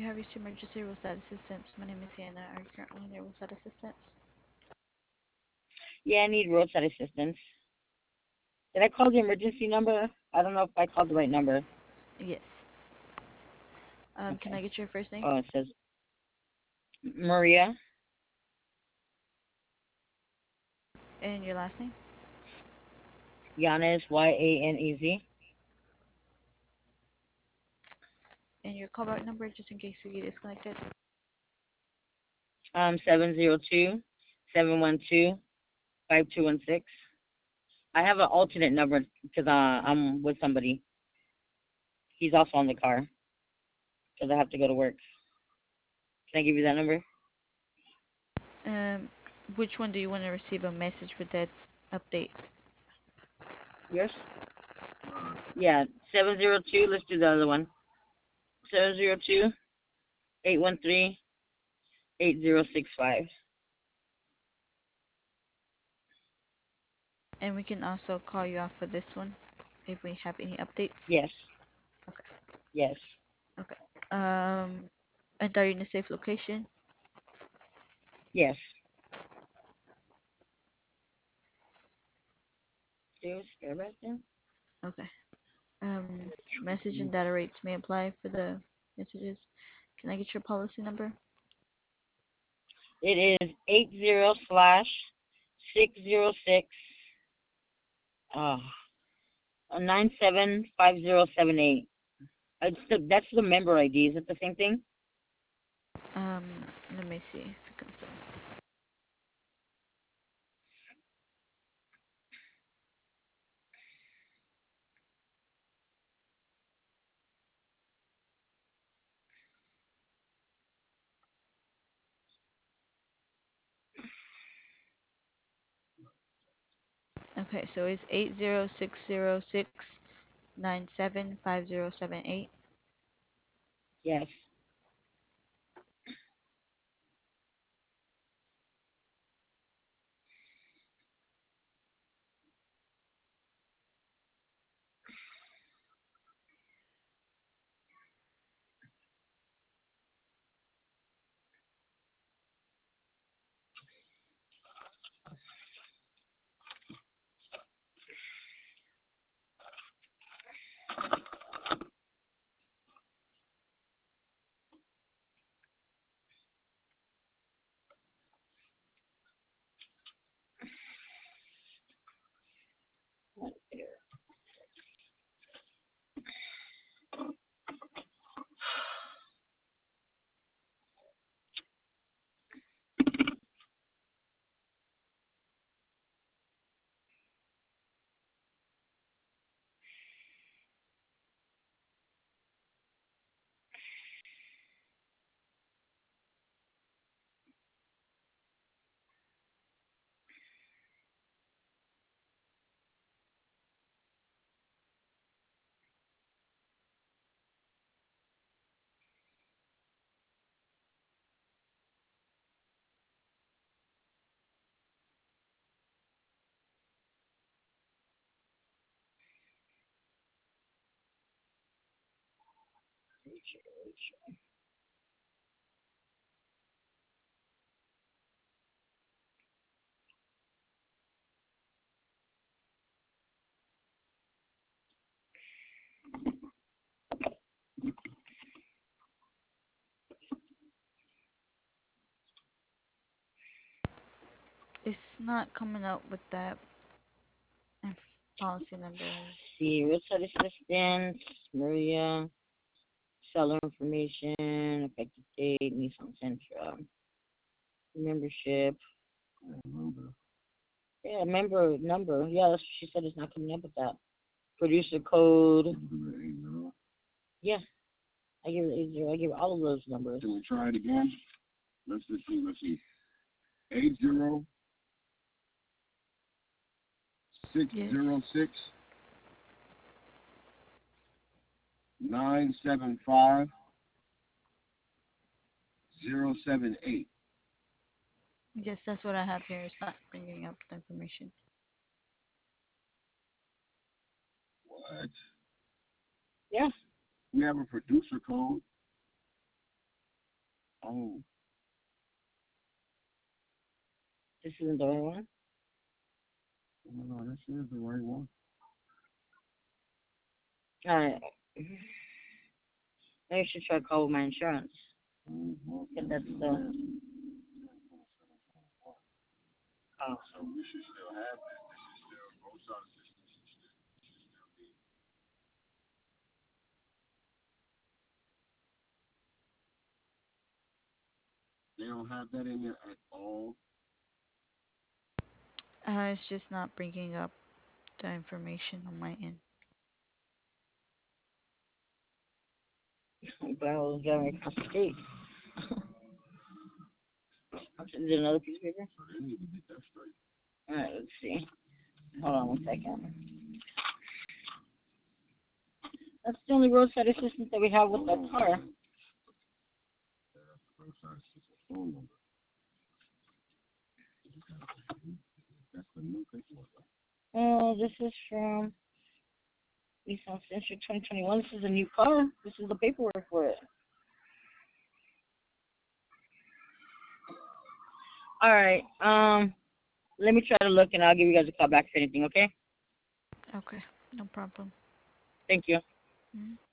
have reached emergency roadside assistance. My name is Hannah. Are you currently near roadside assistance? Yeah, I need roadside assistance. Did I call the emergency number? I don't know if I called the right number. Yes. Can I Okay. get your first name Oh, it says Maria and your last name Yanez, Yanez. and your callback number just in case we get disconnected? 702-712-5216. I have an alternate number because I'm with somebody. He's also on the car because I have to go to work. Can I give you that number? Um, which one do you want to receive a message with that update? Yours? Yeah, 702. Let's do the other one. 702-813-8065. And we can also call you off for this one if we have any updates. Yes, Okay. yes, Okay. Um, and are you in a safe location? yes. Still Sebastian? Okay. Message and data rates may apply for the messages. Can I get your policy number? It is 80/606 uh 975078. That's the member ID. Is it the same thing? Um, Let me see if it comes up. Okay, so it's 80/606 975078. Yes. It's not coming up with that policy number. See, roadside assistance, Maria, seller information, effective date, Nissan Sentra, membership. Member. Yeah, member number. Yeah, that's what she said. It's not coming up with that. Producer code. Yeah, I give it 80. I give all of those numbers. Can we try it again? Let's just see. Let's see. 80 Yes. 606 975 078. Yes, that's what I have here. It's not bringing up the information. What? Yeah. We have a producer code. Oh, This isn't the right one? no, this is the right one. Alright. Maybe I should try to call with my insurance. Because that's the... Oh. So we should still have this. This is still roadside assistance. Should still be. They don't have that in there at all. It's just not bringing up the information on my end. But I was driving across the state. Is it another piece of paper? So they need to get that straight. Alright, let's see. Hold on 1 second. That's the only roadside assistance that we have with that car. Yeah, that's the roadside assistance phone number. That's the new paperwork. Oh, this is from Nissan Sentra 2021. This is a new car. This is the paperwork for it. Alright, let me try to look and I'll give you guys a call back if anything, okay? Okay, no problem. Thank you. Mhm.